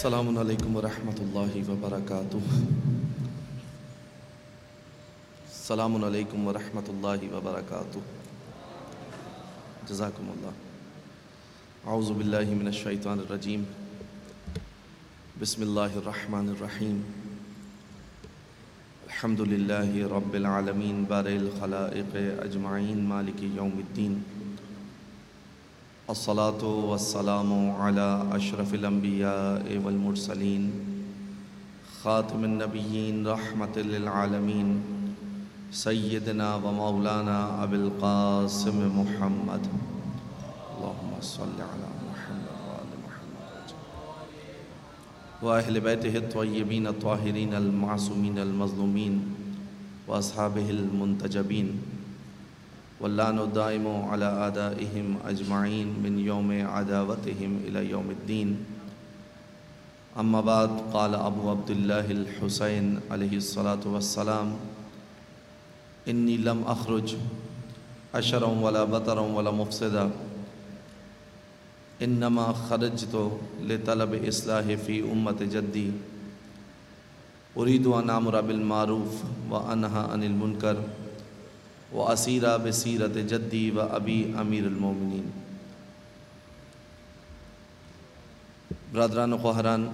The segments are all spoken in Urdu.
السلام علیکم ورحمۃ اللہ وبرکاتہ۔ السلام علیکم ورحمۃ اللہ وبرکاتہ۔ جزاکم اللہ۔ اعوذ باللہ من الشیطان الرجیم۔ بسم اللہ الرحمن الرحیم۔ الحمد للہ رب العالمین بارئ الخلائق اجمعین مالک یوم الدین۔ الصلاة والسلام علی اشرف الانبیاء والمرسلین خاتم النبیین رحمت للعالمین سیدنا و مولانا ابی القاسم محمد اللہم صل علی محمد وآل محمد و اہل بیتہ الطیبین الطاہرین المعصومین المظلومین و اصحابہ المنتجبین واللعن الدائم علی اعدائہم اجمعین من یوم عداوتہم الی یوم الدین۔ اما بعد، قال ابو عبداللہ الحسین علیہ الصلاۃ والسلام: انی لم اخرج اشرا ولا بطرا ولا مفسدا، انما خرجت لطلب اصلاح فی امت جدی، اريد ان امر بالمعروف وانہی عن المنکر واسیر بسیرت جدی و ابی امیر المومنین۔ برادران و خواہران،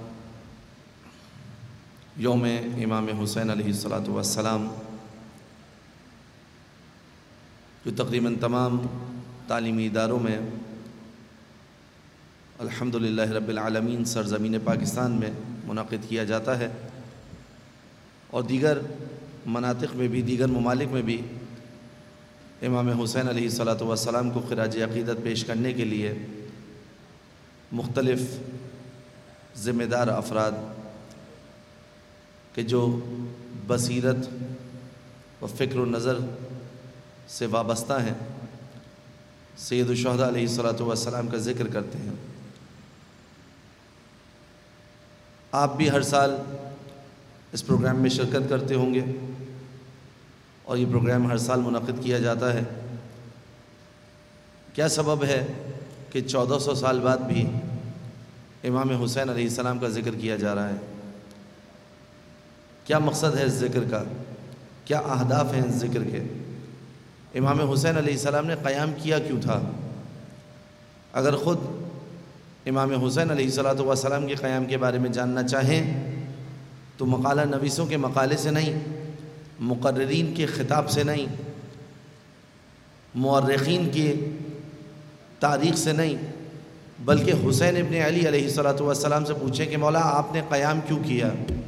یوم امام حسین علیہ الصلاۃ والسلام جو تقریباً تمام تعلیمی اداروں میں الحمدللہ رب العالمین سرزمین پاکستان میں منعقد کیا جاتا ہے، اور دیگر مناطق میں بھی، دیگر ممالک میں بھی امام حسین علیہ الصلاۃ والسلام کو خراج عقیدت پیش کرنے کے لیے مختلف ذمہ دار افراد کہ جو بصیرت و فکر و نظر سے وابستہ ہیں، سید الشہداء علیہ الصلاۃ والسلام کا ذکر کرتے ہیں۔ آپ بھی ہر سال اس پروگرام میں شرکت کرتے ہوں گے، اور یہ پروگرام ہر سال منعقد کیا جاتا ہے۔ کیا سبب ہے کہ 1400 سال بعد بھی امام حسین علیہ السلام کا ذکر کیا جا رہا ہے؟ کیا مقصد ہے اس ذکر کا؟ کیا اہداف ہیں اس ذکر کے؟ امام حسین علیہ السلام نے قیام کیا کیوں تھا؟ اگر خود امام حسین علیہ الصلاۃ والسلام کے قیام کے بارے میں جاننا چاہیں تو مقالہ نویسوں کے مقالے سے نہیں، مقررین کے خطاب سے نہیں، مورخین کی تاریخ سے نہیں، بلکہ حسین ابن علی علیہ الصلاۃ والسلام سے پوچھیں کہ مولا آپ نے قیام کیوں کیا؟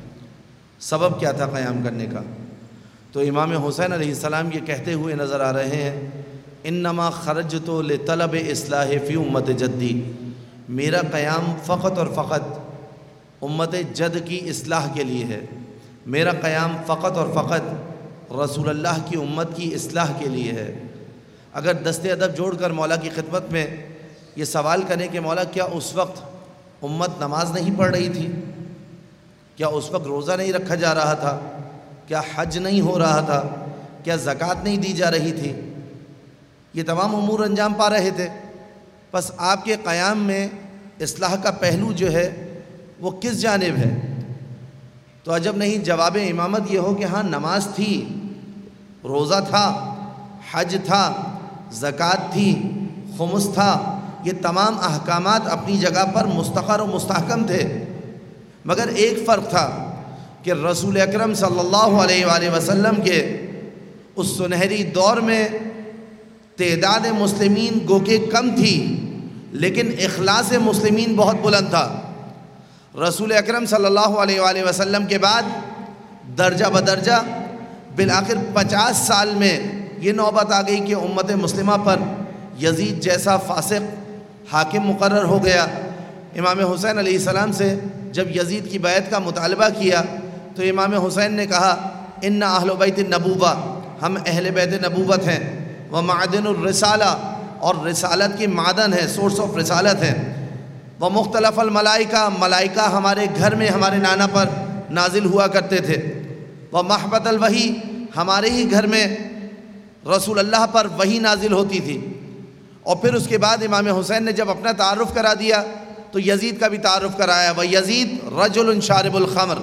سبب کیا تھا قیام کرنے کا؟ تو امام حسین علیہ السلام یہ کہتے ہوئے نظر آ رہے ہیں: انما خرجت لطلب اصلاح فی امت جدی، میرا قیام فقط اور فقط امت جد کی اصلاح کے لیے ہے، میرا قیام فقط اور فقط رسول اللہ کی امت کی اصلاح کے لیے ہے۔ اگر دست ادب جوڑ کر مولا کی خدمت میں یہ سوال کریں کہ مولا کیا اس وقت امت نماز نہیں پڑھ رہی تھی؟ کیا اس وقت روزہ نہیں رکھا جا رہا تھا؟ کیا حج نہیں ہو رہا تھا؟ کیا زکوٰۃ نہیں دی جا رہی تھی؟ یہ تمام امور انجام پا رہے تھے۔ بس آپ کے قیام میں اصلاح کا پہلو جو ہے وہ کس جانب ہے؟ تو عجب نہیں جواب امامت یہ ہو کہ ہاں نماز تھی، روزہ تھا، حج تھا، زکوٰۃ تھی، خمس تھا، یہ تمام احکامات اپنی جگہ پر مستقر و مستحکم تھے، مگر ایک فرق تھا کہ رسول اکرم صلی اللہ علیہ وآلہ وسلم کے اس سنہری دور میں تعداد مسلمین گو کہ کم تھی، لیکن اخلاص مسلمین بہت بلند تھا۔ رسول اکرم صلی اللہ علیہ وآلہ وسلم کے بعد درجہ بدرجہ بالآخر 50 سال میں یہ نوبت آ گئی کہ امت مسلمہ پر یزید جیسا فاسق حاکم مقرر ہو گیا۔ امام حسین علیہ السلام سے جب یزید کی بیعت کا مطالبہ کیا تو امام حسین نے کہا: ان اہل بیت النبوہ، ہم اہل بیت نبوت ہیں، ومعدن الرسالہ، اور رسالت کی معدن ہے، سورس آف رسالت ہے، ومختلف الملائکہ، ملائکہ ہمارے گھر میں ہمارے نانا پر نازل ہوا کرتے تھے، ومحبت الوحی، ہمارے ہی گھر میں رسول اللہ پر وحی نازل ہوتی تھی۔ اور پھر اس کے بعد امام حسین نے جب اپنا تعارف کرا دیا تو یزید کا بھی تعارف کرایا، وَيَزِيد رَجُلٌ شَارِبُ الْخَمْرِ،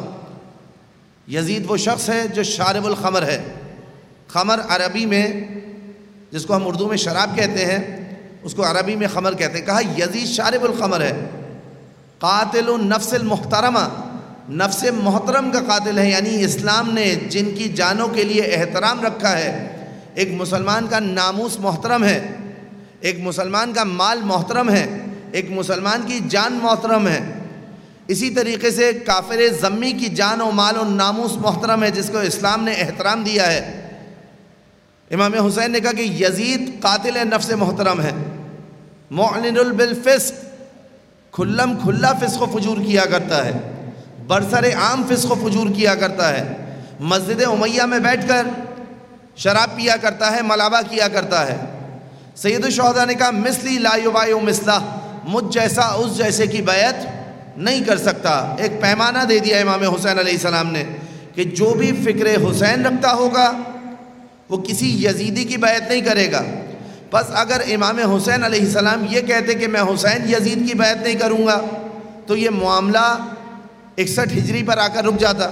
یزید وہ شخص ہے جو شارب الخمر ہے۔ خمر عربی میں جس کو ہم اردو میں شراب کہتے ہیں اس کو عربی میں خمر کہتے ہیں۔ کہا یزید شارب الخمر ہے، قاتل النفس المحترمہ، نفس محترم کا قاتل ہے، یعنی اسلام نے جن کی جانوں کے لیے احترام رکھا ہے، ایک مسلمان کا ناموس محترم ہے، ایک مسلمان کا مال محترم ہے، ایک مسلمان کی جان محترم ہے، اسی طریقے سے کافر ذمی کی جان و مال و ناموس محترم ہے جس کو اسلام نے احترام دیا ہے۔ امام حسین نے کہا کہ یزید قاتل نفس محترم ہے، معلن بالفسق، کھلم کھلا فسق و فجور کیا کرتا ہے، برسر عام فسق و فجور کیا کرتا ہے، مسجد امیہ میں بیٹھ کر شراب پیا کرتا ہے، ملابہ کیا کرتا ہے۔ سید الشہداء نے کہا مثلی لا یبایع مثلہ، مجھ جیسا اس جیسے کی بیعت نہیں کر سکتا۔ ایک پیمانہ دے دیا امام حسین علیہ السلام نے کہ جو بھی فکر حسین رکھتا ہوگا وہ کسی یزیدی کی بیعت نہیں کرے گا۔ بس اگر امام حسین علیہ السلام یہ کہتے کہ میں حسین یزید کی بیعت نہیں کروں گا تو یہ معاملہ 61 ہجری پر آ کر رک جاتا،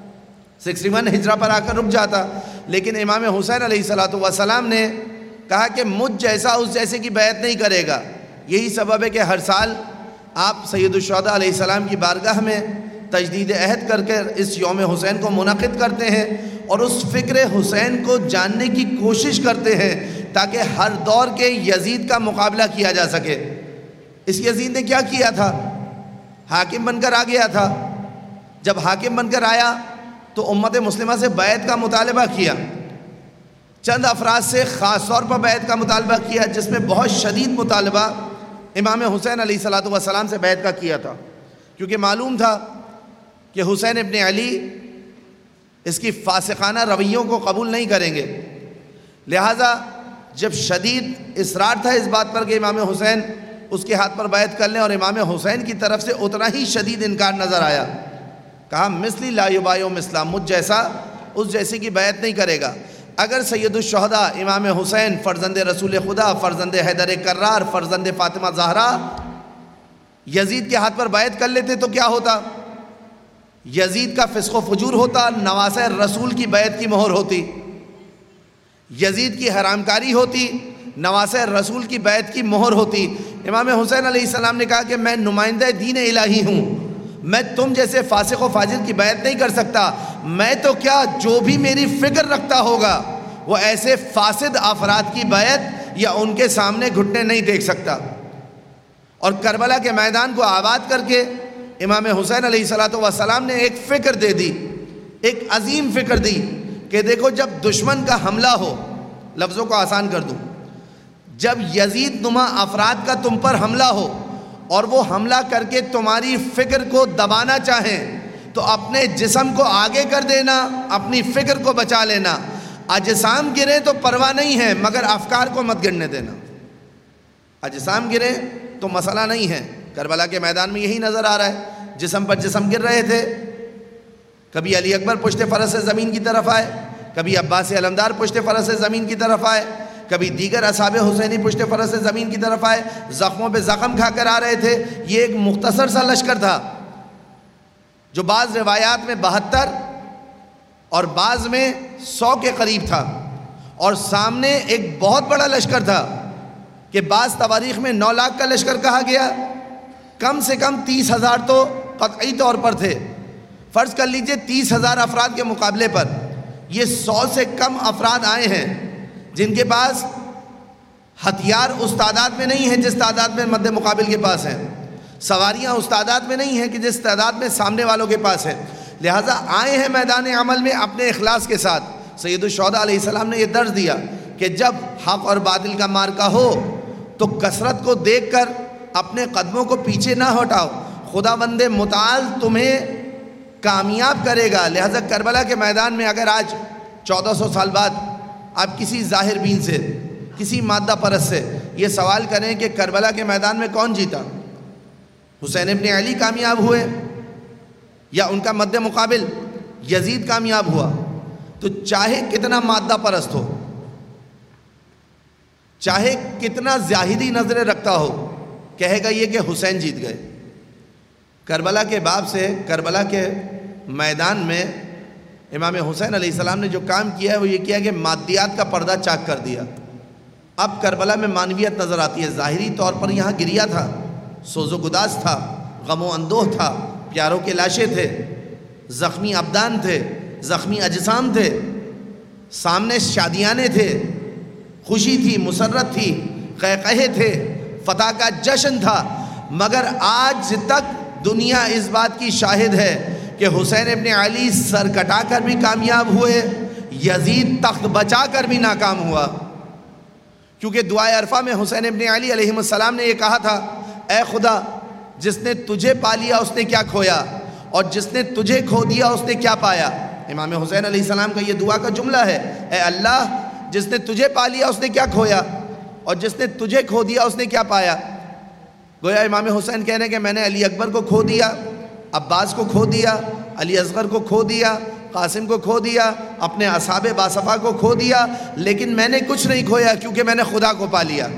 61 ہجرہ پر آ کر رک جاتا، لیکن امام حسین علیہ السلام نے کہا کہ مجھ جیسا اس جیسے کی بیعت نہیں کرے گا۔ یہی سبب ہے کہ ہر سال آپ سید الشہداء علیہ السلام کی بارگاہ میں تجدید عہد کر کے اس یوم حسین کو منعقد کرتے ہیں اور اس فکر حسین کو جاننے کی کوشش کرتے ہیں تاکہ ہر دور کے یزید کا مقابلہ کیا جا سکے۔ اس یزید نے کیا کیا تھا؟ حاکم بن کر آ گیا تھا۔ جب حاکم بن کر آیا تو امت مسلمہ سے بیعت کا مطالبہ کیا، چند افراد سے خاص طور پر بیعت کا مطالبہ کیا، جس میں بہت شدید مطالبہ امام حسین علیہ السلام سے بیعت کا کیا تھا، کیونکہ معلوم تھا کہ حسین ابن علی اس کی فاسقانہ رویوں کو قبول نہیں کریں گے۔ لہٰذا جب شدید اصرار تھا اس بات پر کہ امام حسین اس کے ہاتھ پر بیعت کر لیں، اور امام حسین کی طرف سے اتنا ہی شدید انکار نظر آیا، کہا مثلی لا یبایع مثلہ، مجھ جیسا اس جیسے کی بیعت نہیں کرے گا۔ اگر سید الشہداء امام حسین فرزند رسول خدا، فرزند حیدر کرار، فرزند فاطمہ زہرا یزید کے ہاتھ پر بیعت کر لیتے تو کیا ہوتا؟ یزید کا فسق و فجور ہوتا، نواسہ رسول کی بیعت کی مہر ہوتی، یزید کی حرام کاری ہوتی، نواسہ رسول کی بیعت کی مہر ہوتی۔ امام حسین علیہ السلام نے کہا کہ میں نمائندہ دین الہی ہوں، میں تم جیسے فاسق و فاجر کی بیعت نہیں کر سکتا، میں تو کیا جو بھی میری فکر رکھتا ہوگا وہ ایسے فاسد افراد کی بیعت یا ان کے سامنے گھٹنے نہیں ٹیک سکتا۔ اور کربلا کے میدان کو آباد کر کے امام حسین علیہ السلام نے ایک فکر دے دی، ایک عظیم فکر دی کہ دیکھو جب دشمن کا حملہ ہو، لفظوں کو آسان کر دوں، جب یزید نما افراد کا تم پر حملہ ہو اور وہ حملہ کر کے تمہاری فکر کو دبانا چاہیں تو اپنے جسم کو آگے کر دینا، اپنی فکر کو بچا لینا۔ اجسام گریں تو پرواہ نہیں ہے مگر افکار کو مت گرنے دینا۔ اجسام گریں تو مسئلہ نہیں ہے، کربلا کے میدان میں یہی نظر آ رہا ہے، جسم پر جسم گر رہے تھے، کبھی علی اکبر پشت فرس سے زمین کی طرف آئے، کبھی عباس علمدار پشت فرس سے زمین کی طرف آئے، کبھی دیگر اصحاب حسینی پشت فرس سے زمین کی طرف آئے، زخموں پہ زخم کھا کر آ رہے تھے۔ یہ ایک مختصر سا لشکر تھا جو بعض روایات میں 72 اور بعض میں 100 کے قریب تھا، اور سامنے ایک بہت بڑا لشکر تھا کہ بعض تواریخ میں 9 لاکھ کا لشکر کہا گیا، کم سے کم 30,000 تو قطعی طور پر تھے۔ فرض کر لیجئے 30,000 افراد کے مقابلے پر یہ 100 سے کم افراد آئے ہیں جن کے پاس ہتھیار اس تعداد میں نہیں ہیں جس تعداد میں مد مقابل کے پاس ہیں، سواریاں اس تعداد میں نہیں ہیں کہ جس تعداد میں سامنے والوں کے پاس ہے، لہٰذا آئے ہیں میدان عمل میں اپنے اخلاص کے ساتھ۔ سید الشہداء علیہ السلام نے یہ درس دیا کہ جب حق اور باطل کا معرکہ ہو تو کثرت کو دیکھ کر اپنے قدموں کو پیچھے نہ ہٹاؤ، خداوند متعال تمہیں کامیاب کرے گا۔ لہٰذا کربلا کے میدان میں اگر آج 1400 سال بعد آپ کسی ظاہر بین سے، کسی مادہ پرست سے یہ سوال کریں کہ کربلا کے میدان میں کون جیتا، حسین ابن علی کامیاب ہوئے یا ان کا مد مقابل یزید کامیاب ہوا، تو چاہے کتنا مادہ پرست ہو، چاہے کتنا زاہدی نظریں رکھتا ہو، کہے گا یہ کہ حسین جیت گئے۔ کربلا کے باب سے، کربلا کے میدان میں امام حسین علیہ السلام نے جو کام کیا ہے وہ یہ کیا کہ مادیات کا پردہ چاک کر دیا۔ اب کربلا میں معنویت نظر آتی ہے۔ ظاہری طور پر یہاں گریہ تھا، سوز و گداز تھا، غم و اندوہ تھا، پیاروں کے لاشیں تھے، زخمی ابدان تھے، زخمی اجسام تھے، سامنے شادیانے تھے، خوشی تھی، مسرت تھی، قہقہے تھے، فتح کا جشن تھا۔ مگر آج تک دنیا اس بات کی شاہد ہے کہ حسین ابن علی سر کٹا کر بھی کامیاب ہوئے، یزید تخت بچا کر بھی ناکام ہوا۔ کیونکہ دعائے عرفہ میں حسین ابن علی علیہ السلام نے یہ کہا تھا، اے خدا، جس نے تجھے پا لیا اس نے کیا کھویا، اور جس نے تجھے کھو دیا اس نے کیا پایا۔ امام حسین علیہ السلام کا یہ دعا کا جملہ ہے، اے اللہ، جس نے تجھے پا لیا اس نے کیا کھویا، اور جس نے تجھے کھو دیا اس نے کیا پایا۔ گویا امام حسین کہہ رہے ہیں کہ میں نے علی اکبر کو کھو دیا، عباس کو کھو دیا، علی اصغر کو کھو دیا، قاسم کو کھو دیا، اپنے اصحاب باصفا کو کھو دیا، لیکن میں نے کچھ نہیں کھویا کیونکہ میں نے خدا کو پا لیا۔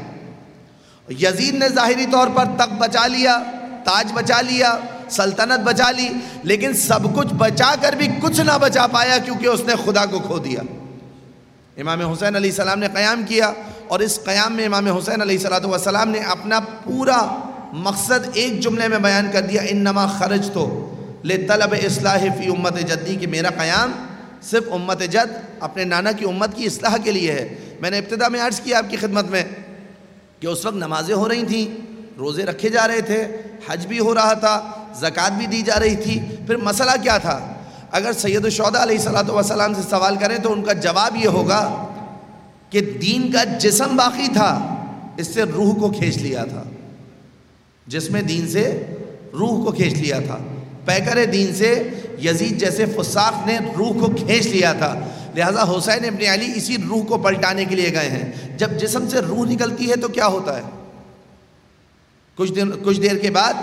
یزید نے ظاہری طور پر تخت بچا لیا، تاج بچا لیا، سلطنت بچا لی، لیکن سب کچھ بچا کر بھی کچھ نہ بچا پایا کیونکہ اس نے خدا کو کھو دیا۔ امام حسین علیہ السلام نے قیام کیا، اور اس قیام میں امام حسین علیہ السلام نے اپنا پورا مقصد ایک جملے میں بیان کر دیا، انما خرجت لطلب اصلاح فی امت جدی، کہ میرا قیام صرف امت جد، اپنے نانا کی امت کی اصلاح کے لیے ہے۔ میں نے ابتدا میں عرض کیا آپ کی خدمت میں کہ اس وقت نمازیں ہو رہی تھیں، روزے رکھے جا رہے تھے، حج بھی ہو رہا تھا، زکوٰۃ بھی دی جا رہی تھی۔ پھر مسئلہ کیا تھا؟ اگر سید الشہداء علیہ السلام سے سوال کریں تو ان کا جواب یہ ہوگا کہ دین کا جسم باقی تھا، اس سے روح کو کھینچ لیا تھا، جسم دین سے روح کو کھینچ لیا تھا، پیکر دین سے یزید جیسے فساق نے روح کو کھینچ لیا تھا۔ لہٰذا حسین ابن علی اسی روح کو پلٹانے کے لیے گئے ہیں۔ جب جسم سے روح نکلتی ہے تو کیا ہوتا ہے؟ کچھ دیر کے بعد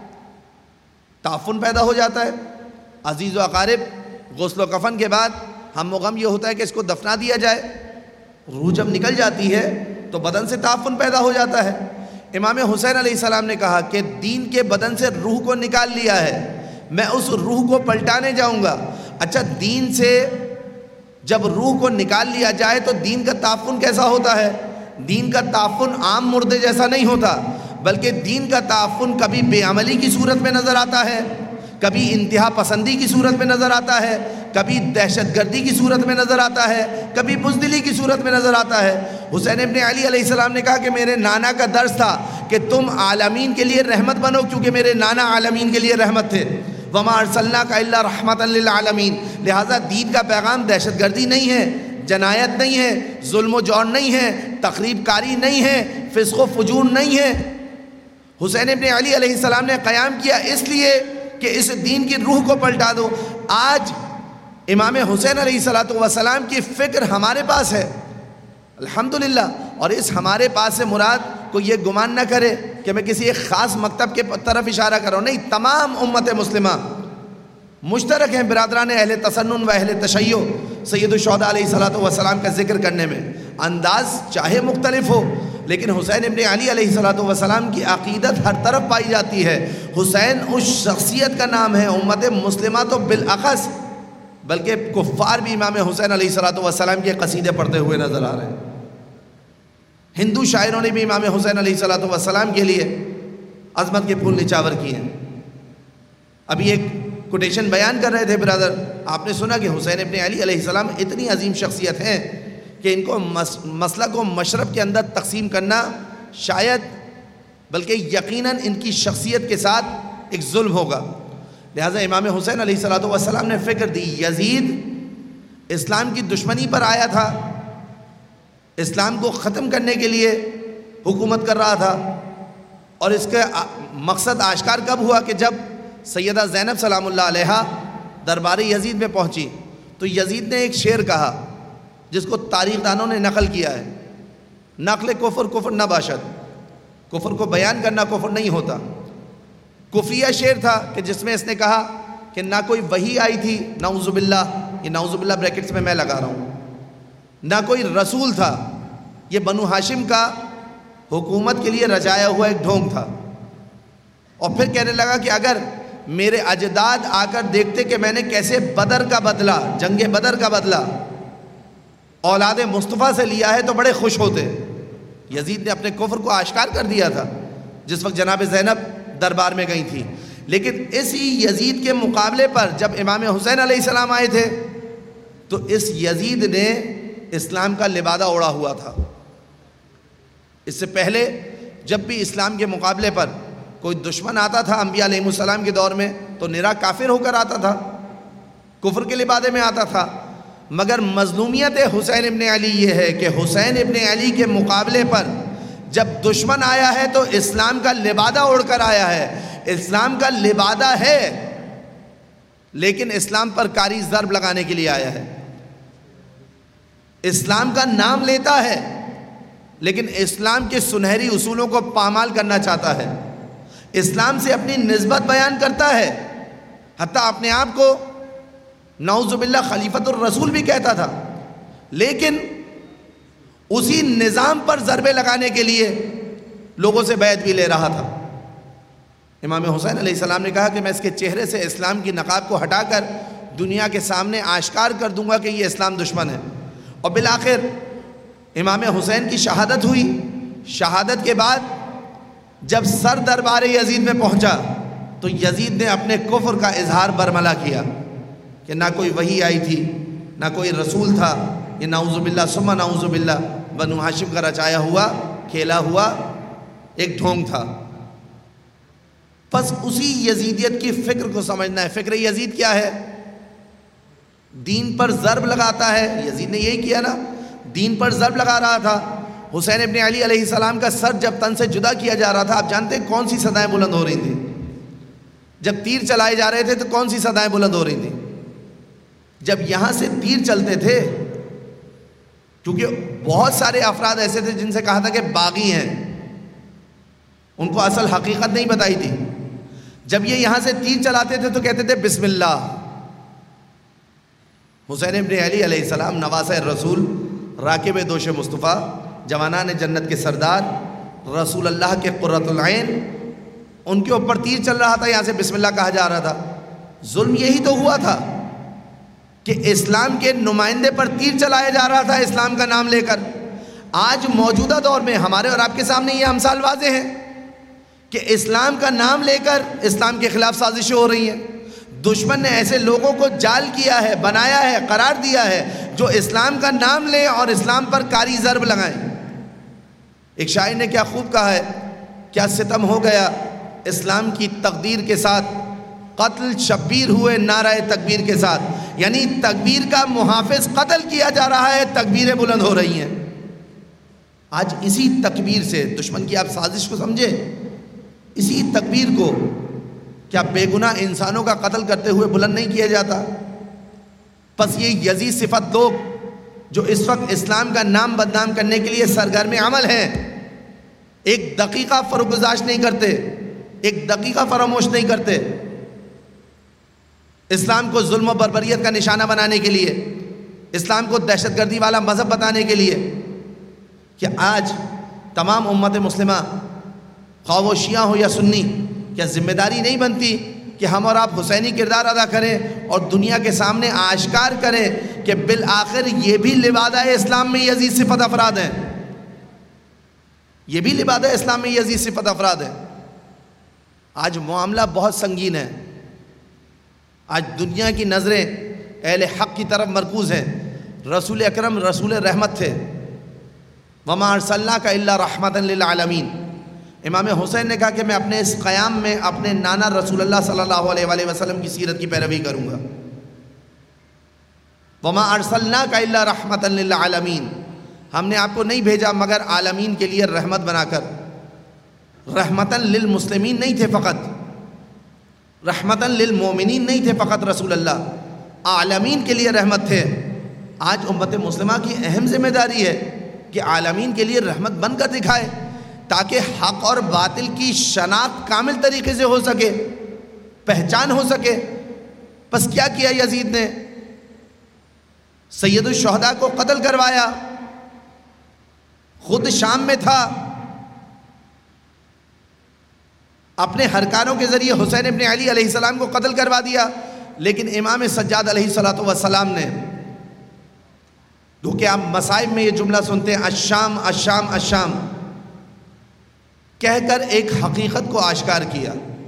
تعفن پیدا ہو جاتا ہے۔ عزیز و اقارب، غسل و کفن کے بعد ہم و غم یہ ہوتا ہے کہ اس کو دفنا دیا جائے۔ روح جب نکل جاتی ہے تو بدن سے تعفن پیدا ہو جاتا ہے۔ امام حسین علیہ السلام نے کہا کہ دین کے بدن سے روح کو نکال لیا ہے، میں اس روح کو پلٹانے جاؤں گا۔ اچھا، دین سے جب روح کو نکال لیا جائے تو دین کا تعفن کیسا ہوتا ہے؟ دین کا تعفن عام مردے جیسا نہیں ہوتا، بلکہ دین کا تعفن کبھی بے عملی کی صورت میں نظر آتا ہے، کبھی انتہا پسندی کی صورت میں نظر آتا ہے، کبھی دہشت گردی کی صورت میں نظر آتا ہے، کبھی بزدلی کی صورت میں نظر آتا ہے۔ حسین ابن علی علیہ السلام نے کہا کہ میرے نانا کا درس تھا کہ تم عالمین کے لیے رحمت بنو، کیونکہ میرے نانا عالمین کے لیے رحمت تھے۔ وَمَا أَرْسَلْنَاكَ إِلَّا رَحْمَةً لِّلْعَالَمِينَ۔ لہٰذا دین کا پیغام دہشت گردی نہیں ہے، جنایت نہیں ہے، ظلم و جور نہیں ہے، تخریب کاری نہیں ہے، فسق و فجور نہیں ہے۔ حسین ابن علی علیہ السلام نے قیام کیا اس لیے کہ اس دین کی روح کو پلٹا دو۔ آج امام حسین علیہ السلام کی فکر ہمارے پاس ہے، الحمدللہ، اور اس ہمارے پاس سے مراد کو یہ گمان نہ کرے کہ میں کسی ایک خاص مکتب کے طرف اشارہ کر رہا ہوں، نہیں، تمام امت مسلمہ مشترک ہیں برادران اہل تسنن و اہل تشیع سید الشہداء علیہ السلام کا ذکر کرنے میں۔ انداز چاہے مختلف ہو، لیکن حسین ابن علی علیہ السلام کی عقیدت ہر طرف پائی جاتی ہے۔ حسین اس شخصیت کا نام ہے، امت مسلمہ تو بالاخص، بلکہ کفار بھی امام حسین علیہ السلام کے قصیدے پڑھتے ہوئے نظر آ رہے ہیں۔ ہندو شاعروں نے بھی امام حسین علیہ السلام کے لیے عظمت کے پھول نچاور کیے ہیں۔ ابھی ایک کوٹیشن بیان کر رہے تھے برادر، آپ نے سنا کہ حسین ابن علی علیہ السلام اتنی عظیم شخصیت ہیں کہ ان کو مسلک و مشرب کے اندر تقسیم کرنا شاید بلکہ یقیناً ان کی شخصیت کے ساتھ ایک ظلم ہوگا۔ لہٰذا امام حسین علیہ السلام نے فکر دی، یزید اسلام کی دشمنی پر آیا تھا، اسلام کو ختم کرنے کے لیے حکومت کر رہا تھا، اور اس کا مقصد آشکار کب ہوا کہ جب سیدہ زینب سلام اللہ علیہا دربار یزید میں پہنچی تو یزید نے ایک شعر کہا جس کو تاریخ دانوں نے نقل کیا ہے، نقل کفر کفر نہ باشد، کفر کو بیان کرنا کفر نہیں ہوتا۔ کفریہ شعر تھا کہ جس میں اس نے کہا کہ نہ کوئی وحی آئی تھی، نعوذ باللہ، یہ نعوذ باللہ بریکٹس میں لگا رہا ہوں، نہ کوئی رسول تھا، یہ بنو ہاشم کا حکومت کے لیے رچایا ہوا ایک ڈھونگ تھا۔ اور پھر کہنے لگا کہ اگر میرے اجداد آ کر دیکھتے کہ میں نے کیسے بدر کا بدلہ، جنگ بدر کا بدلہ اولاد مصطفیٰ سے لیا ہے تو بڑے خوش ہوتے۔ یزید نے اپنے کفر کو آشکار کر دیا تھا جس وقت جناب زینب دربار میں گئی تھی، لیکن اسی یزید کے مقابلے پر جب امام حسین علیہ السلام آئے تھے تو اس یزید نے اسلام کا لبادہ اوڑھا ہوا تھا۔ اس سے پہلے جب بھی اسلام کے مقابلے پر کوئی دشمن آتا تھا انبیاء علیہ السلام کے دور میں تو نرا کافر ہو کر آتا تھا، کفر کے لبادے میں آتا تھا، مگر مظلومیت حسین ابن علی یہ ہے کہ حسین ابن علی کے مقابلے پر جب دشمن آیا ہے تو اسلام کا لبادہ اوڑھ کر آیا ہے، اسلام کا لبادہ ہے لیکن اسلام پر کاری ضرب لگانے کے لیے آیا ہے، اسلام کا نام لیتا ہے لیکن اسلام کے سنہری اصولوں کو پامال کرنا چاہتا ہے، اسلام سے اپنی نسبت بیان کرتا ہے، حتیٰ اپنے آپ کو نعوذ باللہ خلیفۃ الرسول بھی کہتا تھا، لیکن اسی نظام پر ضربے لگانے کے لیے لوگوں سے بیعت بھی لے رہا تھا۔ امام حسین علیہ السلام نے کہا کہ میں اس کے چہرے سے اسلام کی نقاب کو ہٹا کر دنیا کے سامنے آشکار کر دوں گا کہ یہ اسلام دشمن ہے۔ اور بالآخر امام حسین کی شہادت ہوئی، شہادت کے بعد جب سر دربار یزید میں پہنچا تو یزید نے اپنے کفر کا اظہار برملا کیا کہ نہ کوئی وحی آئی تھی، نہ کوئی رسول تھا، یہ نعوذ باللہ ثم نعوذ باللہ بنو ہاشم کا رچایا ہوا کھیلا ہوا ایک ڈھونگ تھا۔ بس اسی یزیدیت کی فکر کو سمجھنا ہے۔ فکر یزید کیا ہے؟ دین پر ضرب لگاتا ہے، یزید نے یہی کیا نا، دین پر ضرب لگا رہا تھا۔ حسین ابن علی علیہ السلام کا سر جب تن سے جدا کیا جا رہا تھا، آپ جانتے ہیں کون سی صدائیں بلند ہو رہی تھیں؟ جب تیر چلائے جا رہے تھے تو کون سی صدائیں بلند ہو رہی تھیں؟ جب یہاں سے تیر چلتے تھے، کیونکہ بہت سارے افراد ایسے تھے جن سے کہا تھا کہ باغی ہیں، ان کو اصل حقیقت نہیں بتائی تھی، جب یہ یہاں سے تیر چلاتے تھے تو کہتے تھے بسم اللہ۔ حسین ابن علی علیہ السلام نواسہ رسول، راکب دوش مصطفیٰ، جوانان جنت کے سردار، رسول اللہ کے قرۃ العین، ان کے اوپر تیر چل رہا تھا، یہاں سے بسم اللہ کہا جا رہا تھا۔ ظلم یہی تو ہوا تھا کہ اسلام کے نمائندے پر تیر چلایا جا رہا تھا اسلام کا نام لے کر۔ آج موجودہ دور میں ہمارے اور آپ کے سامنے یہ امثال واضح ہیں کہ اسلام کا نام لے کر اسلام کے خلاف سازشیں ہو رہی ہیں۔ دشمن نے ایسے لوگوں کو جال کیا ہے، بنایا ہے، قرار دیا ہے جو اسلام کا نام لیں اور اسلام پر کاری ضرب لگائیں۔ ایک شاعر نے کیا خوب کہا ہے، کیا ستم ہو گیا اسلام کی تقدیر کے ساتھ، قتل شبیر ہوئے نعرہ تکبیر کے ساتھ، یعنی تکبیر کا محافظ قتل کیا جا رہا ہے، تکبیریں بلند ہو رہی ہیں۔ آج اسی تکبیر سے دشمن کی آپ سازش کو سمجھے، اسی تکبیر کو کیا بے گناہ انسانوں کا قتل کرتے ہوئے بلند نہیں کیا جاتا؟ پس یہ یزید صفت لوگ جو اس وقت اسلام کا نام بدنام کرنے کے لیے سرگرم عمل ہیں، ایک دقیقہ فرگزاشت نہیں کرتے، ایک دقیقہ فراموش نہیں کرتے اسلام کو ظلم و بربریت کا نشانہ بنانے کے لیے، اسلام کو دہشت گردی والا مذہب بتانے کے لیے، کہ آج تمام امت مسلمہ خواہ وہ شیعہ ہو یا سنی، کیا ذمہ داری نہیں بنتی کہ ہم اور آپ حسینی کردار ادا کریں اور دنیا کے سامنے آشکار کریں کہ بالآخر یہ بھی لبادہ اسلام میں یزید صفت افراد ہیں، یہ بھی لبادہ اسلام میں یزید صفت افراد ہیں۔ آج معاملہ بہت سنگین ہے، آج دنیا کی نظریں اہل حق کی طرف مرکوز ہیں۔ رسول اکرم رسول رحمت تھے، وما ارسلناک الا رحمتا للعالمین۔ امام حسین نے کہا کہ میں اپنے اس قیام میں اپنے نانا رسول اللہ صلی اللہ علیہ وآلہ وسلم کی سیرت کی پیروی کروں گا۔ وما ارسلناک الا رحمتا للعالمین، ہم نے آپ کو نہیں بھیجا مگر عالمین کے لیے رحمت بنا کر۔ رحمتا للمسلمین نہیں تھے فقط، رحمتا للمومنین نہیں تھے فقط رسول اللہ، عالمین کے لیے رحمت تھے۔ آج امت مسلمہ کی اہم ذمہ داری ہے کہ عالمین کے لیے رحمت بن کر دکھائے تاکہ حق اور باطل کی شناخت کامل طریقے سے ہو سکے، پہچان ہو سکے۔ پس کیا کیا یزید نے؟ سید الشہداء کو قتل کروایا، خود شام میں تھا، اپنے ہرکانوں کے ذریعے حسین ابن علی علیہ السلام کو قتل کروا دیا، لیکن امام سجاد علیہ السلام نے، کیونکہ آپ مصائب میں یہ جملہ سنتے ہیں الشام الشام الشام، کہہ کر ایک حقیقت کو آشکار کیا۔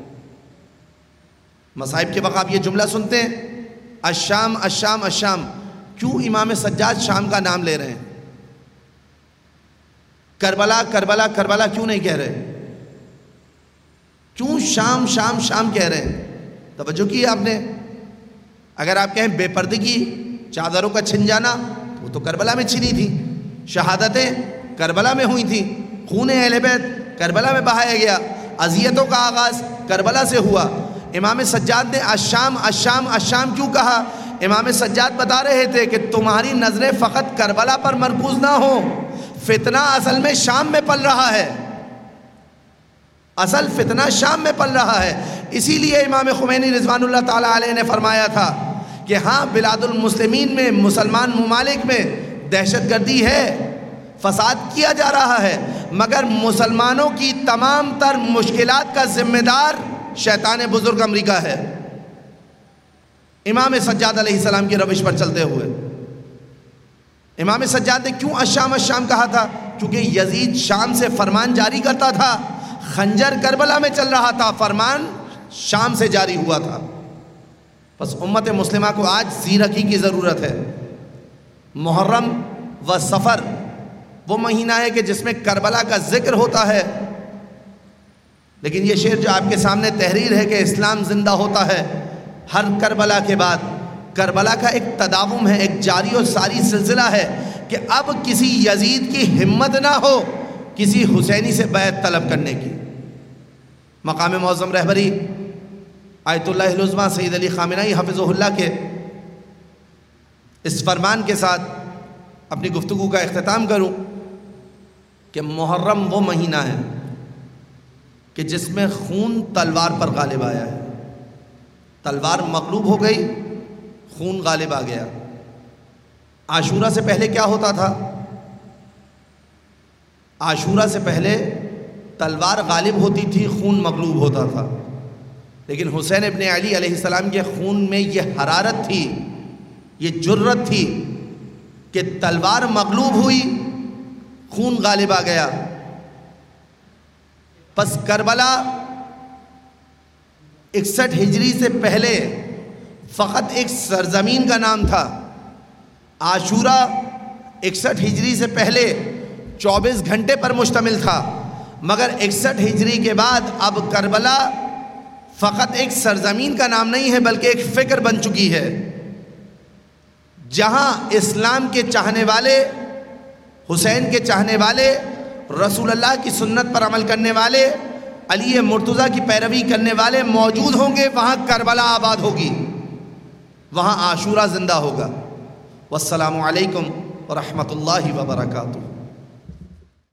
مصائب کے وقت آپ یہ جملہ سنتے ہیں الشام الشام الشام، کیوں امام سجاد شام کا نام لے رہے ہیں؟ کربلا کربلا کربلا کیوں نہیں کہہ رہے؟ کیوں شام شام شام کہہ رہے ہیں؟ توجہ کی آپ نے؟ اگر آپ کہیں بے پردگی، چادروں کا چھن جانا، وہ تو کربلا میں چھنی تھی، شہادتیں کربلا میں ہوئی تھیں، خون اہل بیت کربلا میں بہایا گیا، اذیتوں کا آغاز کربلا سے ہوا۔ امام سجاد نے الشام الشام الشام کیوں کہا؟ امام سجاد بتا رہے تھے کہ تمہاری نظریں فقط کربلا پر مرکوز نہ ہو، فتنہ اصل میں شام میں پل رہا ہے، اصل فتنہ شام میں پل رہا ہے۔ اسی لیے امام خمینی رضوان اللہ تعالیٰ علیہ نے فرمایا تھا کہ ہاں بلاد المسلمین میں، مسلمان ممالک میں دہشت گردی ہے، فساد کیا جا رہا ہے، مگر مسلمانوں کی تمام تر مشکلات کا ذمہ دار شیطان بزرگ امریکہ ہے۔ امام سجاد علیہ السلام کی روش پر چلتے ہوئے امام سجاد نے کیوں الشام الشام کہا تھا؟ کیونکہ یزید شام سے فرمان جاری کرتا تھا، خنجر کربلا میں چل رہا تھا، فرمان شام سے جاری ہوا تھا۔ بس امت مسلمہ کو آج زیرکی کی ضرورت ہے۔ محرم و صفر وہ مہینہ ہے کہ جس میں کربلا کا ذکر ہوتا ہے، لیکن یہ شعر جو آپ کے سامنے تحریر ہے کہ اسلام زندہ ہوتا ہے ہر کربلا کے بعد، کربلا کا ایک تداوم ہے، ایک جاری و ساری سلسلہ ہے کہ اب کسی یزید کی ہمت نہ ہو کسی حسینی سے بیعت طلب کرنے کی۔ مقام معظم رہبری آیت اللہ العظمیٰ سید علی خامنہئی حفظہ اللہ کے اس فرمان کے ساتھ اپنی گفتگو کا اختتام کروں کہ محرم وہ مہینہ ہے کہ جس میں خون تلوار پر غالب آیا ہے، تلوار مغلوب ہو گئی، خون غالب آ گیا۔ عاشورہ سے پہلے کیا ہوتا تھا؟ عاشورہ سے پہلے تلوار غالب ہوتی تھی، خون مغلوب ہوتا تھا، لیکن حسین ابن علی علیہ السلام کے خون میں یہ حرارت تھی، یہ جرت تھی کہ تلوار مغلوب ہوئی، خون غالب آ گیا۔ پس کربلا 61 ہجری سے پہلے فقط ایک سرزمین کا نام تھا، عاشورہ 61 ہجری سے پہلے 24 گھنٹے پر مشتمل تھا، مگر 61 ہجری کے بعد اب کربلا فقط ایک سرزمین کا نام نہیں ہے بلکہ ایک فکر بن چکی ہے، جہاں اسلام کے چاہنے والے، حسین کے چاہنے والے، رسول اللہ کی سنت پر عمل کرنے والے، علی مرتضیٰ کی پیروی کرنے والے موجود ہوں گے، وہاں کربلا آباد ہوگی، وہاں عاشورہ زندہ ہوگا۔ والسلام علیکم ورحمۃ اللہ وبرکاتہ۔